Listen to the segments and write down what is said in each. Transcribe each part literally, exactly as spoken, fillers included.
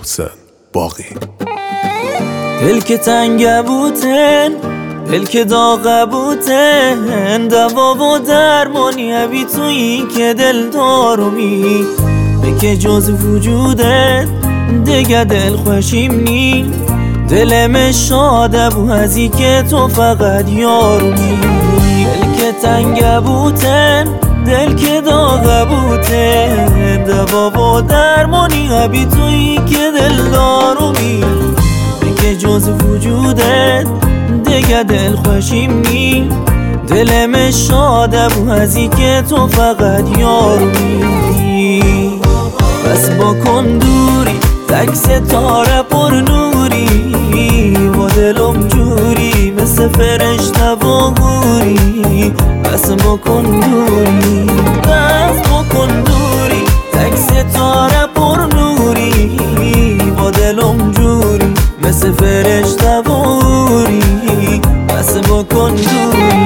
محسن باقی. دل که تنگ بوتن، دل که داغ بوتن، دوا و درمانی هبی تویی که دل دارومی بکه جز وجودت دیگه دل خوشیم نی. دلم شاده بو هزی که تو فقط یارومی. دل که تنگ بوتن، دل که داغ بوتن، دوا و درمانی هبی تویی که دل دارومی بکه جز وجودت دیگه دل خوشیم نی. دلم شاده بو هزی که تو فقط یارومی. بس بکن دوری تک ستاره پر نوری، و دلم جوری مثل فرشته و گوری. بس بکن دوری، بس بکن دوری تک ستاره پر نوری، و دلم جوری مثل فرشته و گوری. بس بکن دوری.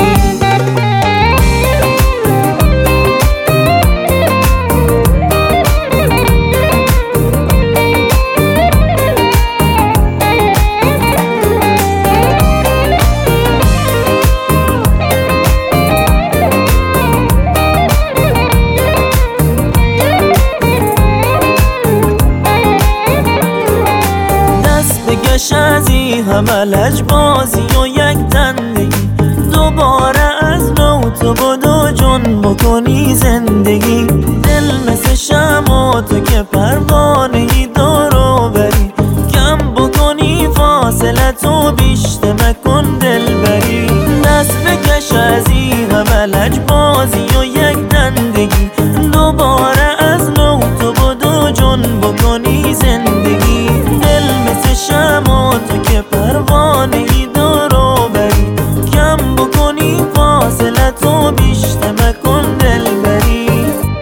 ازی همه لجبازی و یک تندگی، دوباره از نو تو بدو جون بکنی زندگی. دل مثل شما تو که پروانهی دارو بری، کم بکنی فاصله تو بیشتر مکن دل بری. دست بکش ازی همه لجبازی و یک تندگی، دوباره از نو تو بدو جون بکنی زندگی. دل مثل شما تو که پروانهی دارو بری، کم بکنی فاصله تو بیشتر مکن دل بری.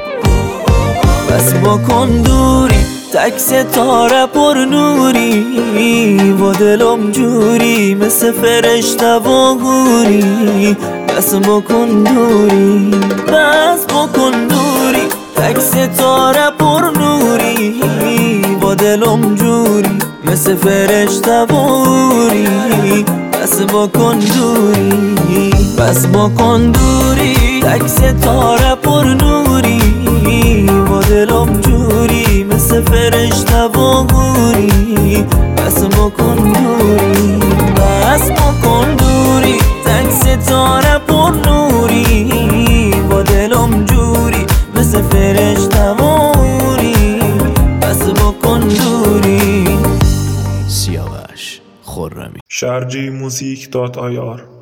بس بکن دوری تک ستاره پر نوری، و دلم جوری مثل فرشته و گوری. بس بکن دوری، بس بکن دوری تک ستاره پر نوری، و دلم جوری مثل فرشته و گوری. بس بکن دوری، بس بکن دوری تک ستاره پر نوری، و دلم جوری مثل فرشته و گوری. بس بکن دوری، بس بکن دوری تک ستاره پر نوری، و دلم جوری مثل فرشته و گوری. بس بکن دوری. سیاوش خرمی. شرجی موزیک دات آی آر